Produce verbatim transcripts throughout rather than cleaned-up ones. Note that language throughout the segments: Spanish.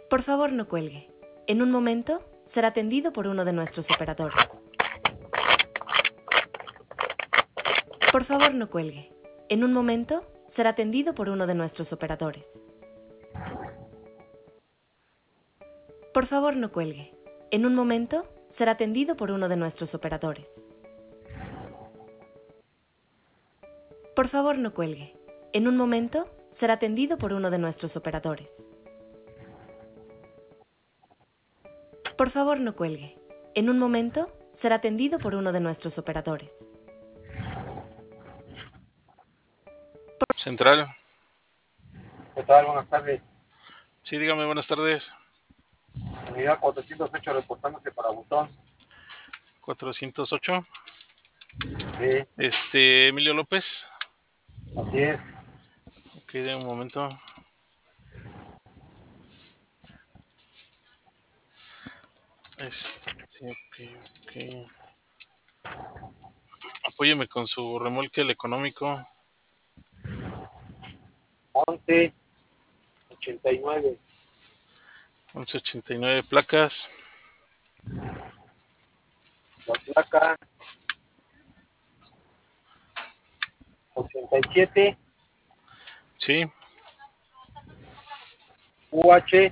Por favor, no cuelgue. En un momento, será atendido por uno de nuestros operadores. Por favor, no cuelgue. En un momento, será atendido por uno de nuestros operadores. Por favor, no cuelgue. En un momento, será atendido por uno de nuestros operadores. Por favor, no cuelgue. En un momento, será atendido por uno de nuestros operadores. Por favor, no cuelgue. En un momento, será atendido por uno de nuestros operadores. Central. ¿Qué tal? Buenas tardes. Sí, dígame, buenas tardes. Unidad cuatrocientos ocho reportándose para botón. cuatrocientos ocho. Sí, Este, Emilio López. así es. Ok, de un momento. Este, ok, ok. Apóyeme con su remolque el económico. once ochenta y nueve. once ochenta y nueve placas. La placa ochenta y siete. Sí, U H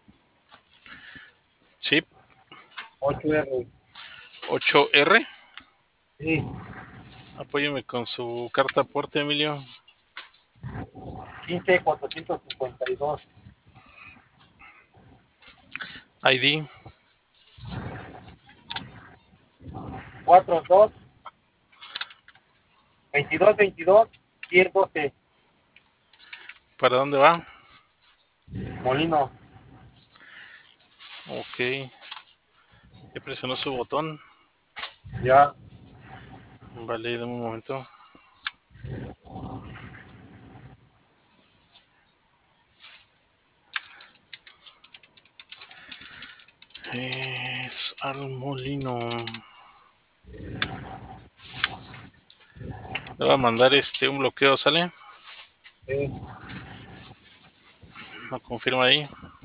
sí. ocho R. ocho R. Sí, Apóyeme con su carta aporte, Emilio. quince cuatrocientos cincuenta y dos. I D. cuatro dos. veintidós veintidós. diez doce. ¿Para dónde va? Molino. Ok. Ya presionó su botón. Ya. Vale, dame un momento. Es al molino. Le voy a mandar este un bloqueo, ¿sale? Sí. Lo confirma ahí.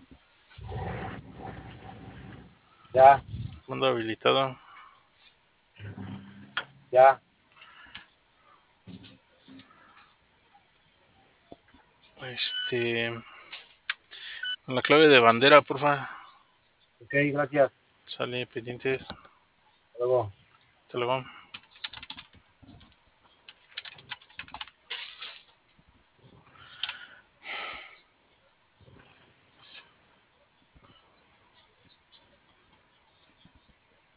Ya. Mando habilitado. Ya. Este. Con la clave de bandera, porfa. Ok, gracias. Sale pendientes. Hasta luego. Hasta luego.